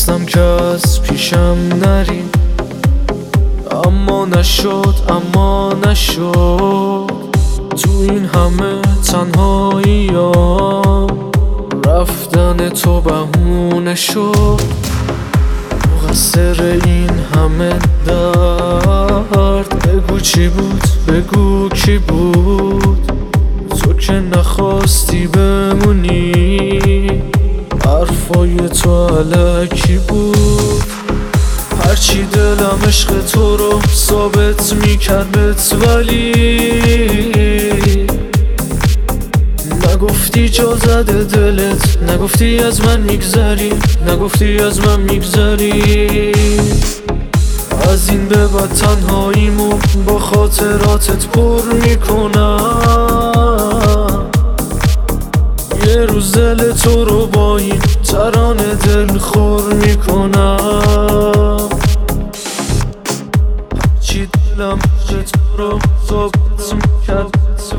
میخواستم که از پیشم نری، اما نشد تو این همه تنهایی‌ام رفتن تو بهونه شد. مقصر این همه درد بگو چی بود، بگو کی بود؟ تو که نخواستی بمونی، حرفای تو الکی بود. هرچی دلم عشق تو رو ثابت میکردت، ولی نگفتی جا زده دلت، نگفتی از من میگذری، نگفتی از من میگذری. از این به بعد تنهاییمو با خاطراتت پر میکنم. یه روز دل تو رو با این ترانه دل خور میکنم. هرچی دلم عشق تو رو ثابت میکرد،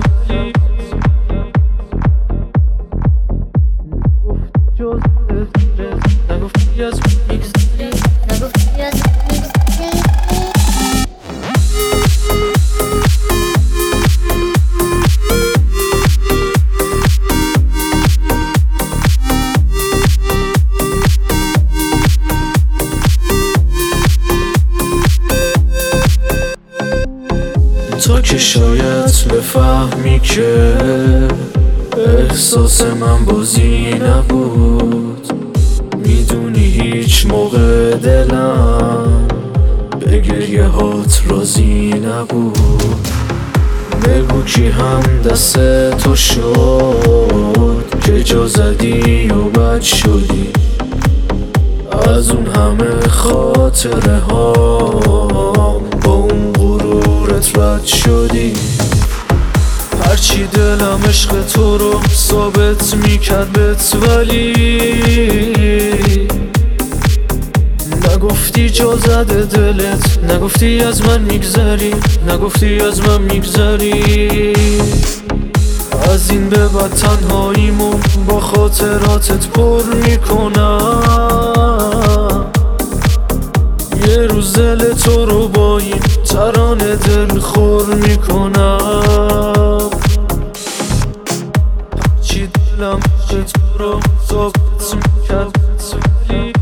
نگفتی از من میگذری، نگفتی از من میگذری. تو که شاید بفهمی که احساس من بازی نبود، میدونی هیچ موقع دلم به گریه هات راضی نبود. بگو کی هم دست تو شد که جا زدی و بد شدی، از اون همه خاطره ها با اون غرورت رد شدی. هرچی دلم عشق تو رو ثابت میکردت، ولی نگفتی جا زده دلت، نگفتی از من میگذری، نگفتی از من میگذری. از این به بعد تنهاییمو با خاطراتت پر میکنم. یه روز دل تو رو با این ترانه دل خور میکنم. هرچی دلم عشق تو رو ثابت میکرد،